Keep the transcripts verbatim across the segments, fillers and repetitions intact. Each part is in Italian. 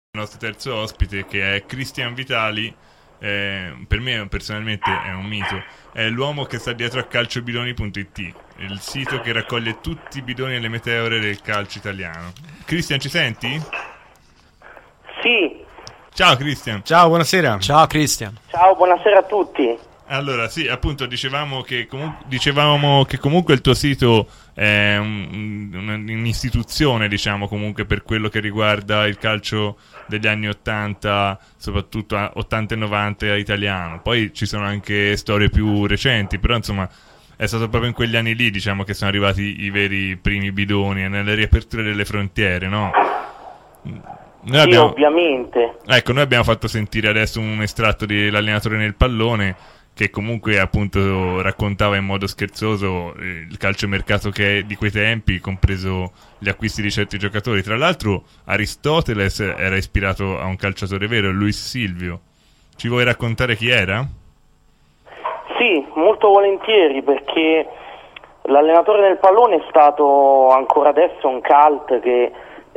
il nostro terzo ospite, che è Cristian Vitali. Eh, per me personalmente è un mito, è l'uomo che sta dietro a calciobidoni punto it, il sito che raccoglie tutti i bidoni e le meteore del calcio italiano. Cristian, ci senti? Sì. Ciao Cristian. Ciao, buonasera. Ciao Cristian. Ciao, buonasera a tutti. Allora, sì, appunto dicevamo che, comu- dicevamo che comunque il tuo sito è un- un- un'istituzione, diciamo, comunque per quello che riguarda il calcio degli anni ottanta, soprattutto a- ottanta e novanta italiano. Poi ci sono anche storie più recenti, però insomma è stato proprio in quegli anni lì, diciamo, che sono arrivati i veri primi bidoni e nelle riaperture delle frontiere, no? Noi sì, abbiamo, ovviamente. ecco, noi abbiamo fatto sentire adesso un estratto dell'allenatore nel pallone, che comunque appunto raccontava in modo scherzoso eh, il calciomercato che è di quei tempi, compreso gli acquisti di certi giocatori. Tra l'altro Aristoteles era ispirato a un calciatore vero, Luis Silvio. Ci vuoi raccontare chi era? Sì, molto volentieri, perché l'allenatore del pallone è stato ancora adesso un cult che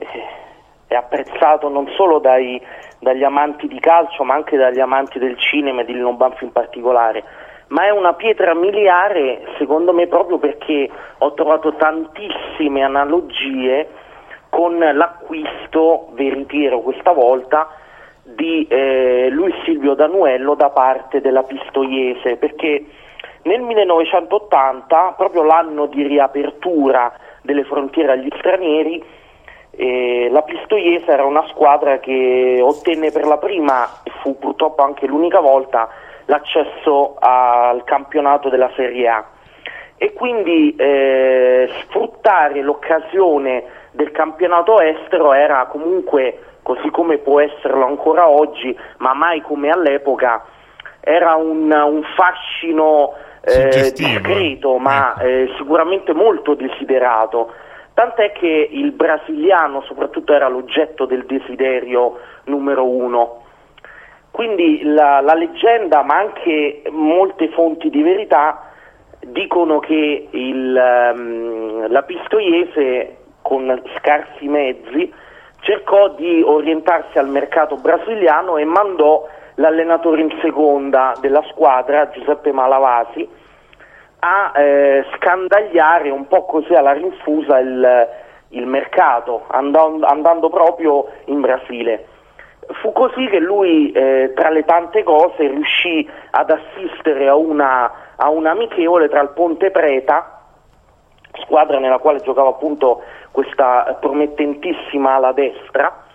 è apprezzato non solo dai, dagli amanti di calcio, ma anche dagli amanti del cinema e di Lino Banfi in particolare. Ma è una pietra miliare, secondo me, proprio perché ho trovato tantissime analogie con l'acquisto veritiero questa volta di eh, Luis Silvio Danuello da parte della Pistoiese, perché nel millenovecentottanta, proprio l'anno di riapertura delle frontiere agli stranieri, eh, la Pistoiese era una squadra che ottenne per la prima, e fu purtroppo anche l'unica volta, l'accesso al campionato della Serie A, e quindi eh, sfruttare l'occasione del campionato estero era comunque, così come può esserlo ancora oggi, ma mai come all'epoca, era un, un fascino eh, discreto, ma eh, sicuramente molto desiderato, tant'è che il brasiliano soprattutto era l'oggetto del desiderio numero uno. Quindi la, la leggenda, ma anche molte fonti di verità, dicono che il, um, la Pistoiese, con scarsi mezzi, cercò di orientarsi al mercato brasiliano e mandò l'allenatore in seconda della squadra, Giuseppe Malavasi, a eh, scandagliare un po' così alla rinfusa il, il mercato, andando, andando proprio in Brasile. Fu così che lui, eh, tra le tante cose, riuscì ad assistere a una, a una amichevole tra il Ponte Preta, squadra nella quale giocava appunto questa promettentissima ala destra,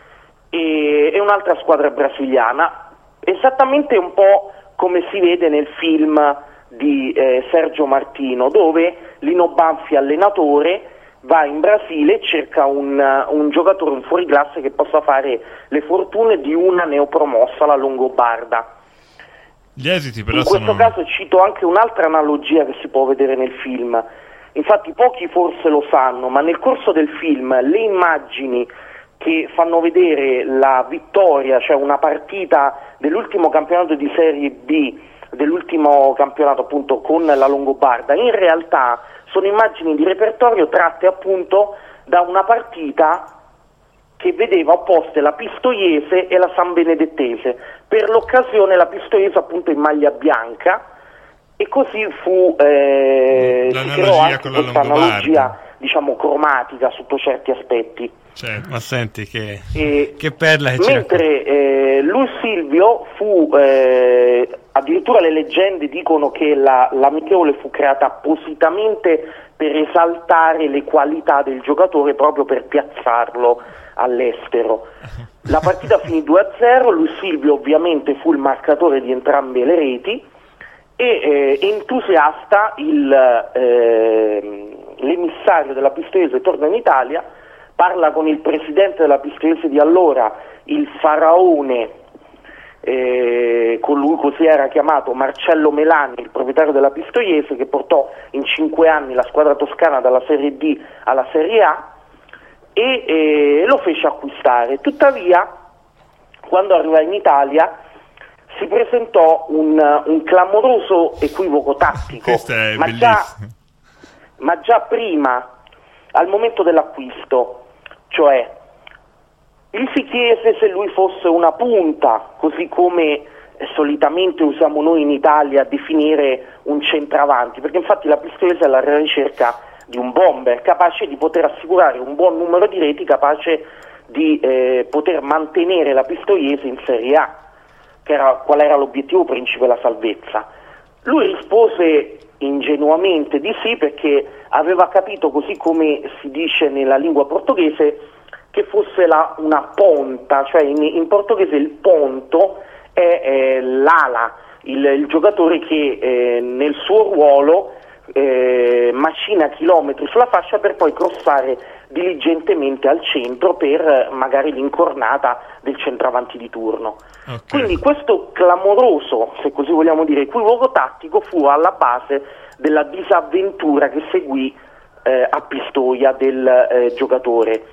e, e un'altra squadra brasiliana, esattamente un po' come si vede nel film di eh, Sergio Martino, dove Lino Banfi, allenatore, va in Brasile e cerca un, un giocatore, un fuoriclasse che possa fare le fortune di una neopromossa, la Longobarda. Gli esiti però in questo sono... caso cito anche un'altra analogia che si può vedere nel film. Infatti pochi forse lo sanno, ma nel corso del film le immagini che fanno vedere la vittoria, cioè una partita dell'ultimo campionato di Serie B, dell'ultimo campionato appunto con la Longobarda, in realtà sono immagini di repertorio tratte appunto da una partita che vedeva opposte la Pistoiese e la San Benedettese. Per l'occasione la Pistoiese appunto in maglia bianca, e così fu eh, si creò anche con la questa Longobarda, analogia, diciamo, cromatica sotto certi aspetti. Certo. Ma senti che, E che perla che mentre eh, Luis Silvio fu eh, addirittura le leggende dicono che la, l'amichevole fu creata appositamente per esaltare le qualità del giocatore, proprio per piazzarlo all'estero. La partita finì due a zero, Luis Silvio ovviamente fu il marcatore di entrambe le reti, e eh, entusiasta il, eh, l'emissario della Pistoiese torna in Italia, parla con il presidente della Pistoiese di allora, il faraone, eh, colui così era chiamato, Marcello Melani, il proprietario della Pistoiese, che portò in cinque anni la squadra toscana dalla Serie D alla Serie A, e eh, lo fece acquistare. Tuttavia, quando arrivò in Italia, si presentò un, un clamoroso equivoco tattico, ma già, ma già prima, al momento dell'acquisto, cioè gli si chiese se lui fosse una punta, così come solitamente usiamo noi in Italia a definire un centravanti, perché infatti la Pistoiese è alla ricerca di un bomber capace di poter assicurare un buon numero di reti, capace di eh, poter mantenere la Pistoiese in Serie A, che era, qual era l'obiettivo principe, la salvezza. Lui rispose ingenuamente di sì, perché aveva capito, così come si dice nella lingua portoghese, che fosse la, una ponta, cioè in, in portoghese il ponto è eh, l'ala, il, il giocatore che eh, nel suo ruolo eh, macina chilometri sulla fascia per poi crossare diligentemente al centro per magari l'incornata del centravanti di turno. Okay. Quindi questo clamoroso, se così vogliamo dire, equivoco tattico fu alla base della disavventura che seguì eh, a Pistoia del eh, giocatore.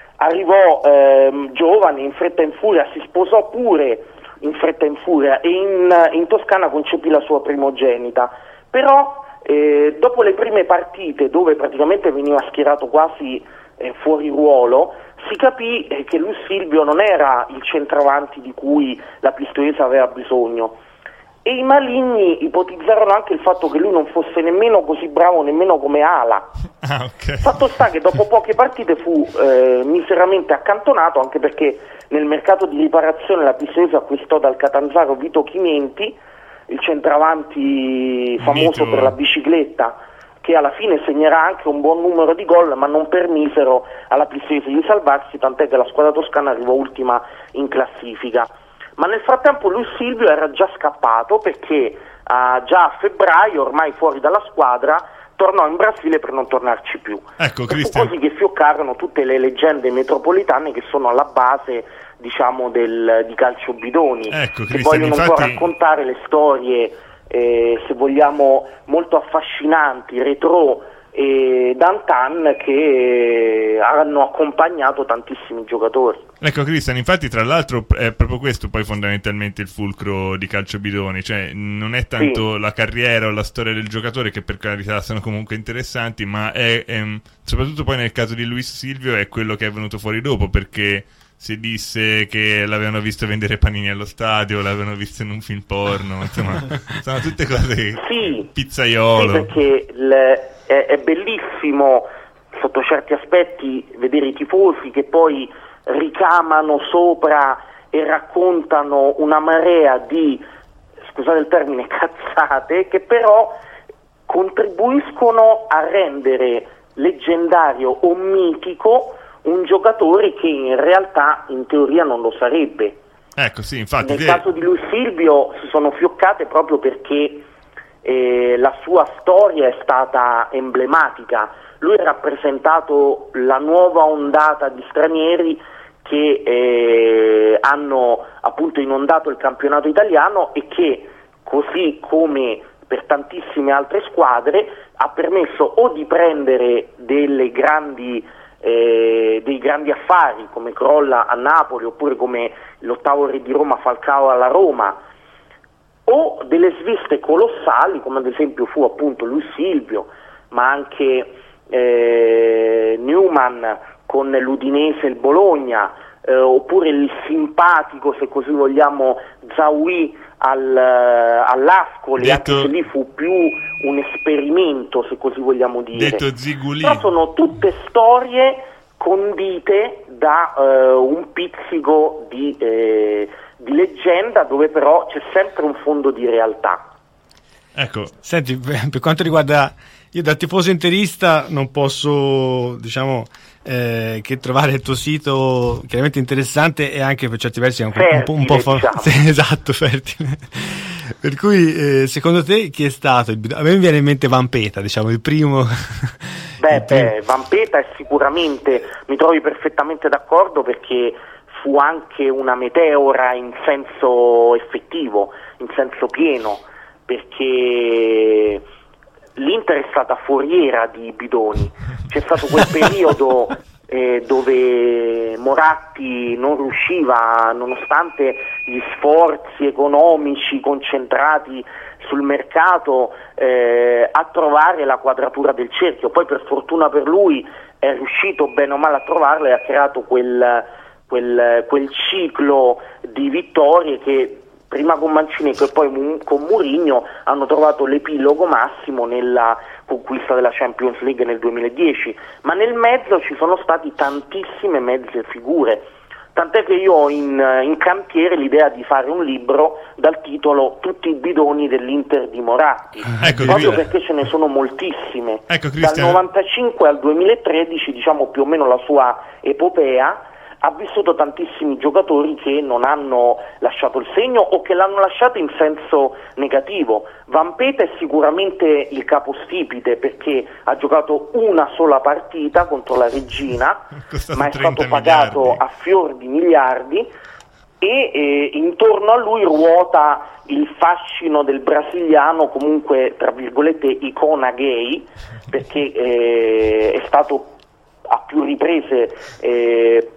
Arrivò eh, giovane, in fretta e in furia, si sposò pure in fretta e in furia e in, in Toscana concepì la sua primogenita, però eh, dopo le prime partite, dove praticamente veniva schierato quasi eh, fuori ruolo, si capì eh, che Luis Silvio non era il centravanti di cui la Pistoiese aveva bisogno, e i maligni ipotizzarono anche il fatto che lui non fosse nemmeno così bravo nemmeno come ala. Ah, okay. Fatto sta che dopo poche partite fu eh, miseramente accantonato, anche perché nel mercato di riparazione la Pistoiese acquistò dal Catanzaro Vito Chimenti, il centravanti famoso Vito per la bicicletta, che alla fine segnerà anche un buon numero di gol, ma non permisero alla Pistoiese di salvarsi, tant'è che la squadra toscana arrivò ultima in classifica. Ma nel frattempo Luis Silvio era già scappato, perché uh, già a febbraio, ormai fuori dalla squadra, tornò in Brasile per non tornarci più. Ecco, e fu così che fioccarono tutte le leggende metropolitane che sono alla base, diciamo, del, di Calcio Bidoni, ecco, che vogliono infatti un po' raccontare le storie, eh, se vogliamo, molto affascinanti, retro e d'antan, che hanno accompagnato tantissimi giocatori. Ecco Cristian, infatti tra l'altro è proprio questo poi fondamentalmente il fulcro di Calcio Bidoni, cioè non è tanto sì. la carriera o la storia del giocatore, che per carità sono comunque interessanti, ma è, è soprattutto poi nel caso di Luis Silvio è quello che è venuto fuori dopo, perché si disse che l'avevano visto vendere panini allo stadio, l'avevano visto in un film porno, insomma sono tutte cose sì, pizzaiolo. Sì, perché le, è, è bellissimo sotto certi aspetti vedere i tifosi che poi ricamano sopra e raccontano una marea di, scusate il termine, cazzate, che però contribuiscono a rendere leggendario o mitico un giocatore che in realtà in teoria non lo sarebbe. Ecco, sì, infatti. Nel caso di Luis Silvio si sono fioccate proprio perché eh, la sua storia è stata emblematica. Lui ha rappresentato la nuova ondata di stranieri che eh, hanno appunto inondato il campionato italiano e che, così come per tantissime altre squadre, ha permesso o di prendere delle grandi Eh, dei grandi affari come Crolla a Napoli, oppure come l'ottavo re di Roma Falcao alla Roma, o delle sviste colossali come ad esempio fu appunto Luis Silvio, ma anche eh, Newman con l'Udinese e il Bologna, eh, oppure il simpatico, se così vogliamo, Zawi al, all'Ascoli, detto, anche se lì fu più un esperimento, se così vogliamo dire. Detto Zigulì. Però sono tutte storie condite da eh, un pizzico di, eh, di leggenda, dove però c'è sempre un fondo di realtà. Ecco, senti, per quanto riguarda, io da tifoso interista non posso, diciamo, eh, che trovare il tuo sito chiaramente interessante e anche per certi versi un, fertile, un po', un po fa- diciamo. Sì, esatto, fertile. Per cui eh, secondo te chi è stato? Il... A me mi viene in mente Vampeta, diciamo, il primo. Beh, il primo... beh, Vampeta è sicuramente, mi trovi perfettamente d'accordo, perché fu anche una meteora in senso effettivo, in senso pieno, perché l'Inter è stata foriera di bidoni. C'è stato quel periodo eh, dove Moratti non riusciva, nonostante gli sforzi economici concentrati sul mercato, eh, a trovare la quadratura del cerchio. Poi per fortuna per lui è riuscito bene o male a trovarla e ha creato quel, quel, quel ciclo di vittorie che prima con Mancini e poi con Mourinho hanno trovato l'epilogo massimo nella conquista della Champions League nel duemiladieci, ma nel mezzo ci sono stati tantissime mezze figure, tant'è che io ho in, in cantiere l'idea di fare un libro dal titolo Tutti i bidoni dell'Inter di Moratti, ecco, proprio perché ce ne sono moltissime. Ecco, dal novantacinque al duemilatredici, diciamo più o meno la sua epopea, ha vissuto tantissimi giocatori che non hanno lasciato il segno o che l'hanno lasciato in senso negativo. Vampeta è sicuramente il capostipite perché ha giocato una sola partita contro la Regina, ma è stato pagato miliardi. A fior di miliardi e eh, intorno a lui ruota il fascino del brasiliano, comunque tra virgolette icona gay, perché eh, è stato a più riprese eh,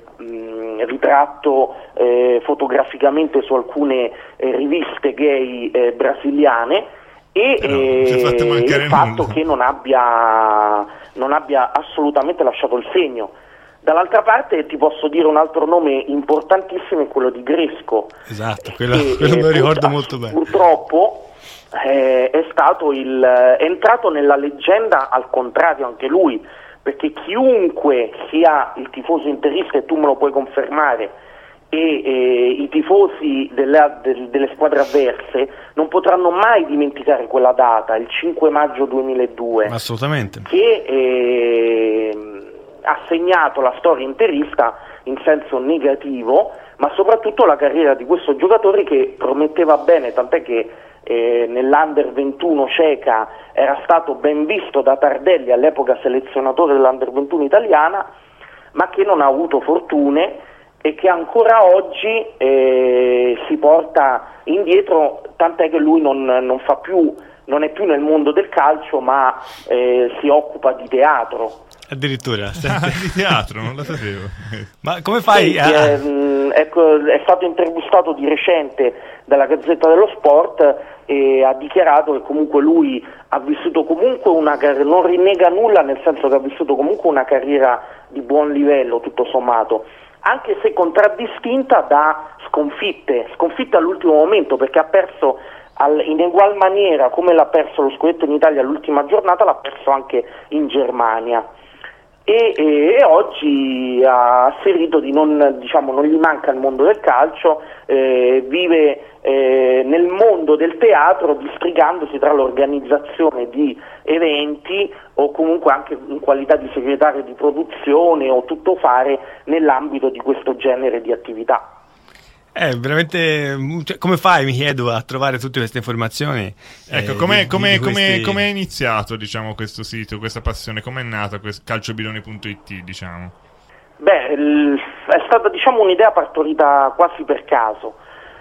ritratto eh, fotograficamente su alcune eh, riviste gay eh, brasiliane e eh, il fatto nulla. che non abbia, non abbia assolutamente lasciato il segno. Dall'altra parte ti posso dire un altro nome importantissimo, è quello di Gresco. Esatto, quello, che, quello me lo ricordo pur, molto bene. Purtroppo eh, è stato il, è entrato nella leggenda al contrario anche lui, perché chiunque sia il tifoso interista, e tu me lo puoi confermare, e eh, i tifosi delle, de, delle squadre avverse non potranno mai dimenticare quella data, il cinque maggio duemiladue, assolutamente, che eh, ha segnato la storia interista in senso negativo, ma soprattutto la carriera di questo giocatore che prometteva bene, tant'è che Eh, nell'Under ventuno ceca era stato ben visto da Tardelli, all'epoca selezionatore dell'Under ventuno italiana, ma che non ha avuto fortune e che ancora oggi eh, si porta indietro, tant'è che lui non, non fa più, non è più nel mondo del calcio, ma eh, si occupa di teatro. Addirittura ah, di teatro, non lo sapevo. Ma come fai sì, a... eh, ecco, è stato intervistato di recente dalla Gazzetta dello Sport e ha dichiarato che comunque lui ha vissuto comunque una carriera, non rinnega nulla, nel senso che ha vissuto comunque una carriera di buon livello tutto sommato, anche se contraddistinta da sconfitte, sconfitte all'ultimo momento, perché ha perso al, in egual maniera come l'ha perso lo scudetto in Italia all'ultima giornata, l'ha perso anche in Germania. E, e, e oggi ha asserito di non, diciamo, non gli manca il mondo del calcio, eh, vive eh, nel mondo del teatro distrigandosi tra l'organizzazione di eventi o comunque anche in qualità di segretario di produzione o tuttofare nell'ambito di questo genere di attività. È veramente, cioè, come fai, mi chiedo, a trovare tutte queste informazioni? Ecco, eh, come è questi... è iniziato, diciamo, questo sito, questa passione? Com'è nata calciobidoni punto it, diciamo? Beh, l- è stata, diciamo, un'idea partorita quasi per caso.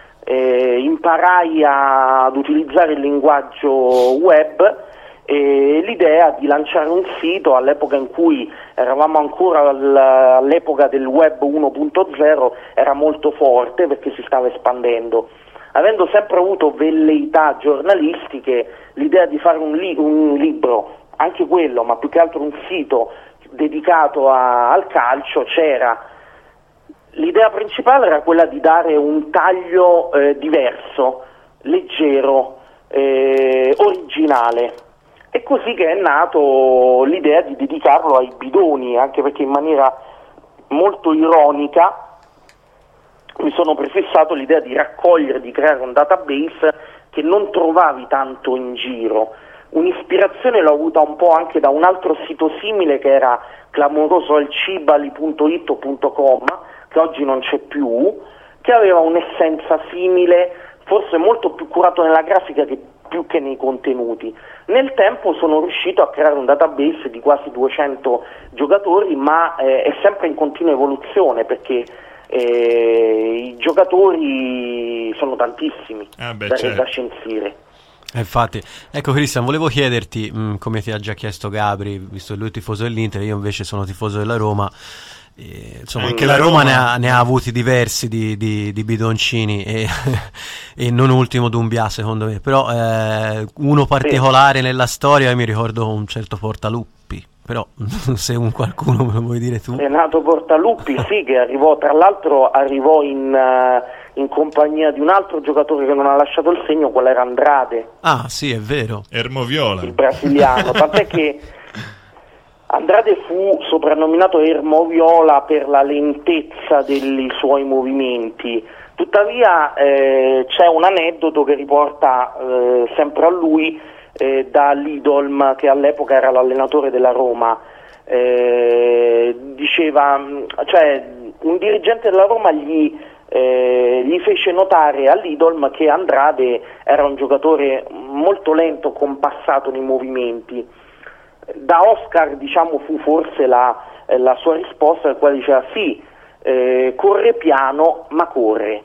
Eh, imparai a- ad utilizzare il linguaggio web e l'idea di lanciare un sito all'epoca in cui eravamo ancora al, all'epoca del web uno punto zero era molto forte perché si stava espandendo. Avendo sempre avuto velleità giornalistiche, l'idea di fare un, li- un libro, anche quello, ma più che altro un sito dedicato a- al calcio c'era. L'idea principale era quella di dare un taglio eh, diverso, leggero, eh, originale. È così che è nato l'idea di dedicarlo ai bidoni, anche perché in maniera molto ironica mi sono prefissato l'idea di raccogliere, di creare un database che non trovavi tanto in giro. Un'ispirazione l'ho avuta un po' anche da un altro sito simile che era clamoroso, il cibali punto it punto com, che oggi non c'è più, che aveva un'essenza simile, forse molto più curato nella grafica che più che nei contenuti. Nel tempo sono riuscito a creare un database di quasi duecento giocatori, ma eh, è sempre in continua evoluzione perché eh, i giocatori sono tantissimi ah beh, da, certo. da censire. Infatti, ecco Cristian, volevo chiederti, mh, come ti ha già chiesto Gabri, visto che lui è tifoso dell'Inter, io invece sono tifoso della Roma. Eh, insomma, anche la Roma, Roma ne, ha, ne ha avuti diversi di, di, di bidoncini e, e non ultimo Doumbia secondo me, però eh, uno particolare sì. nella storia, io mi ricordo un certo Portaluppi, però se un qualcuno me lo vuoi dire tu. Renato Portaluppi, sì, che arrivò, tra l'altro arrivò in, uh, in compagnia di un altro giocatore che non ha lasciato il segno, quello era Andrade. Ah sì, è vero. Ermo Viola. Il brasiliano, tant'è che Andrade fu soprannominato Ermo Viola per la lentezza dei suoi movimenti. Tuttavia eh, c'è un aneddoto che riporta eh, sempre a lui eh, da Lidolm, che all'epoca era l'allenatore della Roma. Eh, diceva, cioè un dirigente della Roma gli, eh, gli fece notare a Lidolm che Andrade era un giocatore molto lento, compassato nei movimenti. Da Oscar, diciamo, fu forse la, la sua risposta, nel quale diceva sì, Eh, corre piano ma corre.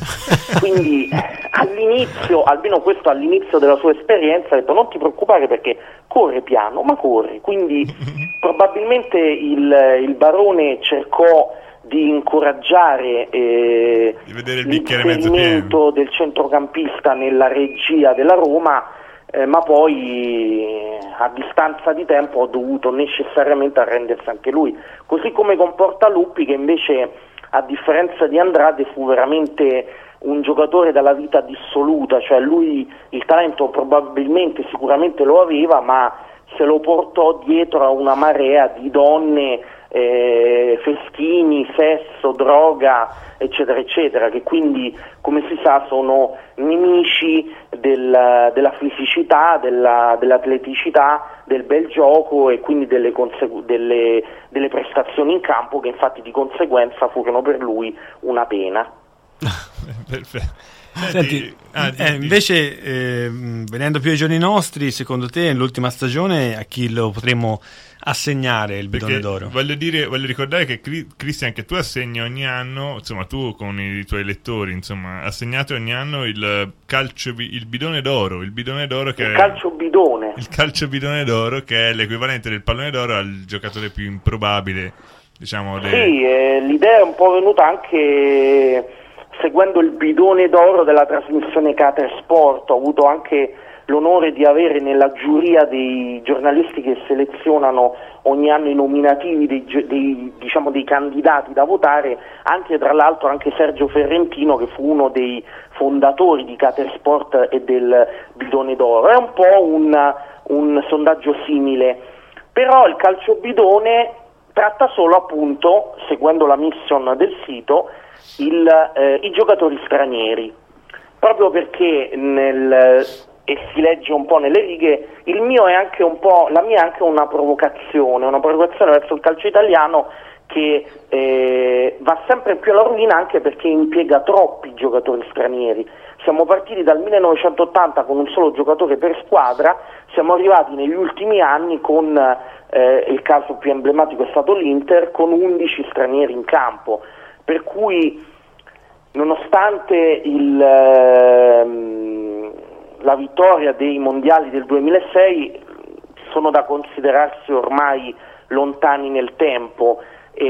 Quindi all'inizio, almeno questo all'inizio della sua esperienza, ha detto non ti preoccupare perché corre piano ma corre. Quindi probabilmente il, il Barone cercò di incoraggiare eh, di vedere il bicchiere mezzo pieno del centrocampista nella regia della Roma, eh, ma poi a distanza di tempo ha dovuto necessariamente arrendersi anche lui, così come con Portaluppi, che invece a differenza di Andrade fu veramente un giocatore dalla vita dissoluta, cioè lui il talento probabilmente sicuramente lo aveva, ma se lo portò dietro a una marea di donne, eh, festini, sesso, droga, eccetera eccetera, che quindi, come si sa, sono nemici del, della fisicità, della, dell'atleticità, del bel gioco e quindi delle, consegu- delle, delle prestazioni in campo, che infatti di conseguenza furono per lui una pena. Perfetto. Senti, ah, eh, invece eh, venendo più ai giorni nostri, secondo te nell'ultima stagione a chi lo potremmo assegnare il bidone Perché d'oro? Voglio dire, voglio ricordare che Cristian, che tu assegni ogni anno, insomma tu con i tuoi lettori, insomma, assegnate ogni anno il calcio, il bidone d'oro, il bidone d'oro che il è calcio bidone. Il calcio bidone d'oro, che è l'equivalente del pallone d'oro al giocatore più improbabile, diciamo. De... Sì, eh, l'idea è un po' venuta anche seguendo il bidone d'oro della trasmissione Cater Sport. Ho avuto anche l'onore di avere nella giuria dei giornalisti che selezionano ogni anno i nominativi dei, dei, diciamo, dei candidati da votare, anche tra l'altro anche Sergio Ferrentino, che fu uno dei fondatori di Cater Sport e del bidone d'oro. È un po' un, un sondaggio simile, però il calcio bidone tratta solo, appunto, seguendo la mission del sito, il, eh, i giocatori stranieri, proprio perché nel, e si legge un po' nelle righe, il mio è anche un po', la mia è anche una provocazione, una provocazione verso il calcio italiano che eh, va sempre più alla rovina, anche perché impiega troppi giocatori stranieri. Siamo partiti dal millenovecentottanta con un solo giocatore per squadra, siamo arrivati negli ultimi anni con, eh, il caso più emblematico è stato l'Inter, con undici stranieri in campo. Per cui, nonostante il, ehm, la vittoria dei mondiali del duemilasei, sono da considerarsi ormai lontani nel tempo,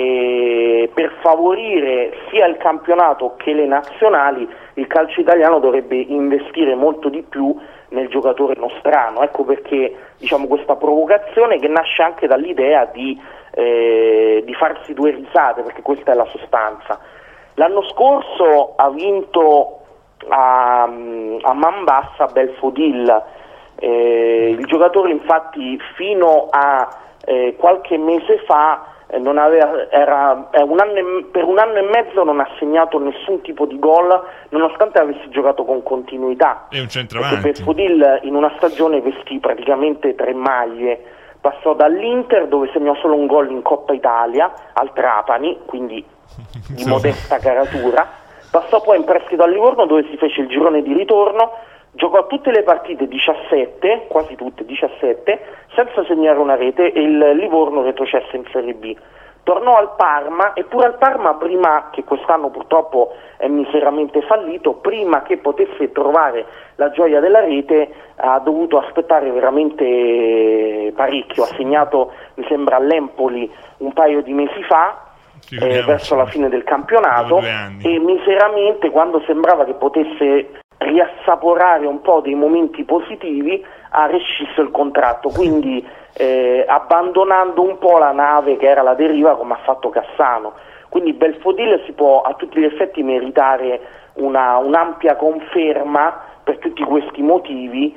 e per favorire sia il campionato che le nazionali il calcio italiano dovrebbe investire molto di più nel giocatore nostrano. Ecco perché, diciamo, questa provocazione, che nasce anche dall'idea di Eh, di farsi due risate, perché questa è la sostanza. L'anno scorso ha vinto a, a man bassa Belfodil, eh, il giocatore infatti fino a eh, qualche mese fa eh, non aveva, era, eh, un anno e, per un anno e mezzo non ha segnato nessun tipo di gol, nonostante avesse giocato con continuità. È un centravanti. Belfodil in una stagione vestì praticamente tre maglie. Passò dall'Inter, dove segnò solo un gol in Coppa Italia, al Trapani, quindi di modesta caratura. Passò poi in prestito al Livorno, dove si fece il girone di ritorno, giocò tutte le partite, diciassette, quasi tutte, diciassette, senza segnare una rete, e il Livorno retrocesse in Serie B. Tornò al Parma, eppure al Parma, prima, che quest'anno purtroppo è miseramente fallito, prima che potesse trovare la gioia della rete ha dovuto aspettare veramente parecchio. Ha segnato, mi sembra, all'Empoli un paio di mesi fa, eh, verso la fine del campionato, e miseramente, quando sembrava che potesse riassaporare un po' dei momenti positivi, ha rescisso il contratto, quindi eh, abbandonando un po' la nave che era alla deriva come ha fatto Cassano. Quindi Belfodil si può a tutti gli effetti meritare una, un'ampia conferma per tutti questi motivi,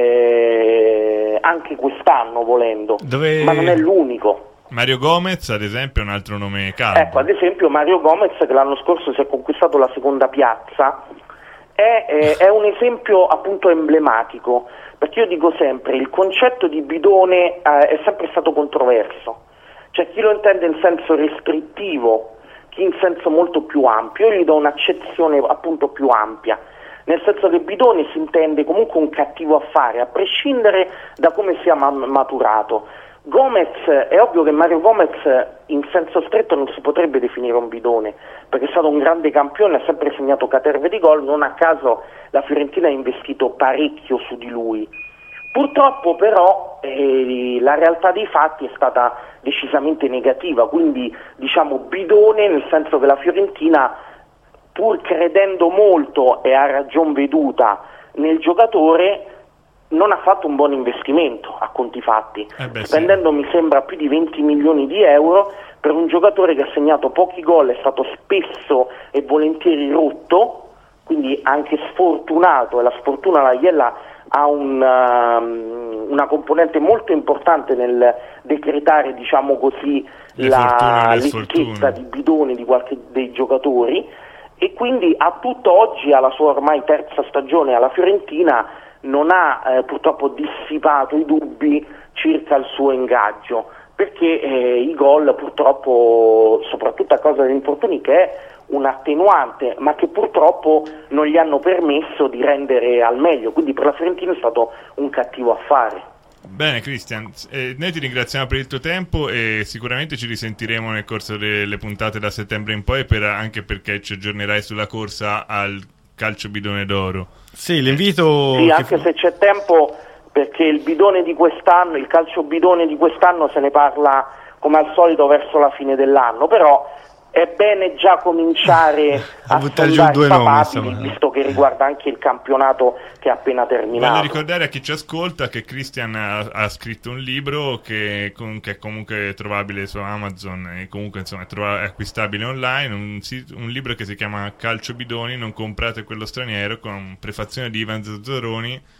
eh, anche quest'anno volendo, Dove... ma non è l'unico. Mario Gomez, ad esempio, è un altro nome caldo. Ecco, ad esempio Mario Gomez, che l'anno scorso si è conquistato la seconda piazza, è, è, è un esempio appunto emblematico, perché io dico sempre, il concetto di bidone eh, è sempre stato controverso. C'è chi lo intende in senso restrittivo, chi in senso molto più ampio. Io gli do un'accezione appunto più ampia, nel senso che bidone si intende comunque un cattivo affare, a prescindere da come sia ma- maturato. Gomez, è ovvio che Mario Gomez in senso stretto non si potrebbe definire un bidone, perché è stato un grande campione, ha sempre segnato caterve di gol, non a caso la Fiorentina ha investito parecchio su di lui. Purtroppo però eh, la realtà dei fatti è stata decisamente negativa, quindi diciamo bidone nel senso che la Fiorentina, pur credendo molto e a ragion veduta nel giocatore, non ha fatto un buon investimento a conti fatti, eh beh, spendendo sì. mi sembra più di venti milioni di euro per un giocatore che ha segnato pochi gol, è stato spesso e volentieri rotto, quindi anche sfortunato, e la sfortuna la Iella ha un, um, una componente molto importante nel decretare, diciamo così, la, l'etichetta di bidone di qualche dei giocatori, e quindi a tutto oggi, alla sua ormai terza stagione alla Fiorentina, non ha eh, purtroppo dissipato i dubbi circa il suo ingaggio, perché eh, i gol purtroppo, soprattutto a causa degli infortuni, che è un attenuante, ma che purtroppo non gli hanno permesso di rendere al meglio, quindi per la Fiorentina è stato un cattivo affare. Bene Cristian, eh, noi ti ringraziamo per il tuo tempo e sicuramente ci risentiremo nel corso delle puntate da settembre in poi, per, anche perché ci aggiornerai sulla corsa al calcio bidone d'oro. Sì, l'invito... Sì, anche che... se c'è tempo, perché il bidone di quest'anno, il calcio bidone di quest'anno se ne parla come al solito verso la fine dell'anno, però è bene già cominciare a, a buttare giù due nomi, visto che riguarda anche il campionato che è appena terminato. Voglio ricordare a chi ci ascolta che Cristian ha, ha scritto un libro che, con, che è comunque trovabile su Amazon e comunque insomma è, trova, è acquistabile online, un, un libro che si chiama Calcio Bidoni, non comprate quello straniero, con prefazione di Ivan Zazzaroni,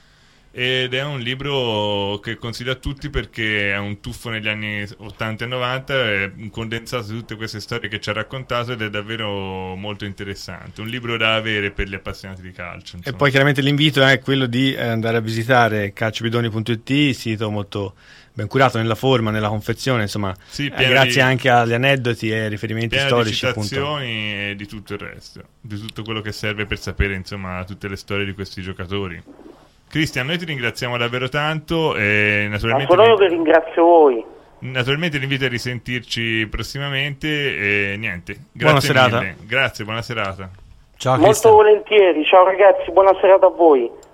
ed è un libro che consiglio a tutti perché è un tuffo negli anni ottanta e novanta, è un condensato di tutte queste storie che ci ha raccontato, ed è davvero molto interessante, un libro da avere per gli appassionati di calcio, insomma. E poi chiaramente l'invito è quello di andare a visitare calciobidoni punto it, sito molto ben curato nella forma, nella confezione, insomma, sì, eh, grazie di, anche agli aneddoti e riferimenti storici, di citazioni appunto. E di tutto il resto, di tutto quello che serve per sapere insomma tutte le storie di questi giocatori. Cristian, noi ti ringraziamo davvero tanto e naturalmente sono io che ringrazio voi. Naturalmente l'invito a risentirci prossimamente e niente, grazie buona serata. mille. Grazie, buona serata. Ciao Molto Cristian. volentieri, ciao ragazzi, buona serata a voi.